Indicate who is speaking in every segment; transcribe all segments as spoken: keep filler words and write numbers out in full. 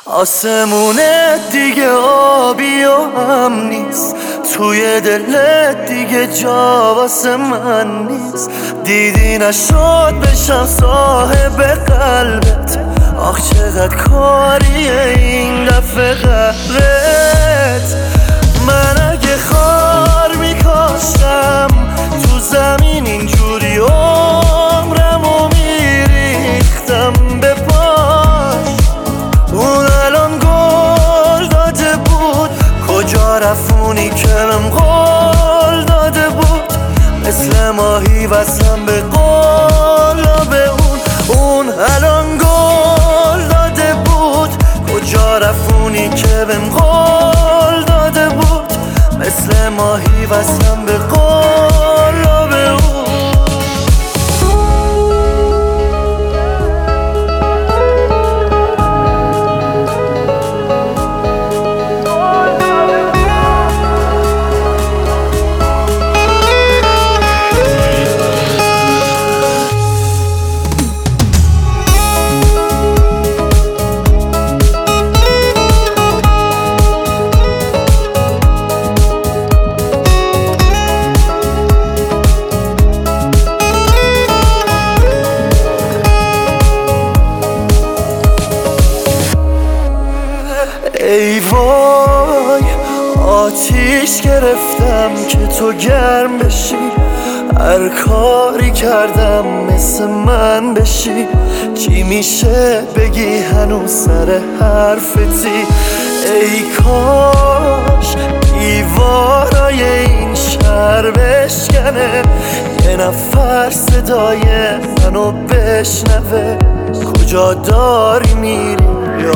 Speaker 1: آسمونه دیگه آبی و هم نیست، توی دلت دیگه جا واسه من نیست. دیدی نشد بشم صاحب قلبت، آخ چقدر کاریه این دفعه قبرت. من اگه خار میکاشتم تو زمین اینجوری عمرمو میریختم به پاش. اون الان گل داده بود، کجا رفونی که بهم قول داده بود. مثل ماهی وصلم به قلاب اون. اون الان گل داده بود، کجا رفونی که بهم قول داده بود. مثل ماهی وصلم به قلاب اون. ای وای آتیش گرفتم که تو گرم بشی، هر کاری کردم مثل من بشی. چی میشه بگی هنوز سر حرفتی؟ ای کاش دیوارای این شهر بشکنه، یه نفر صدای منو بشنوه. کجا داری میری یا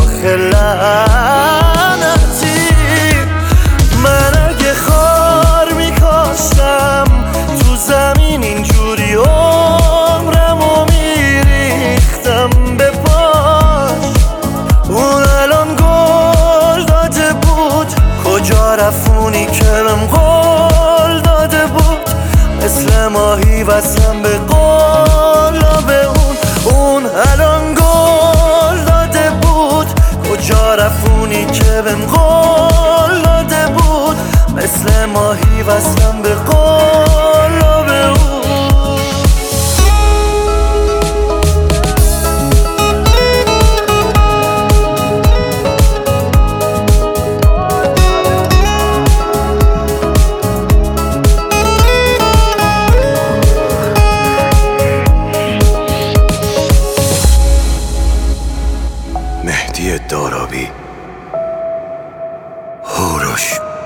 Speaker 1: خلعنتی؟ من اگه خار میکاشتم تو زمین اینجوری عمرمو میریختم به پاش. اون الان گل داده بود، کجا رفونی که بهم قول داده بود. مثل ماهی وصلم به قلاب اون. اون الان گل داده بود، کجا رفونی که بهم قول داده بود. مثل ماهی وصلم به قلاب اون.
Speaker 2: مهدی دارابی، هوروش.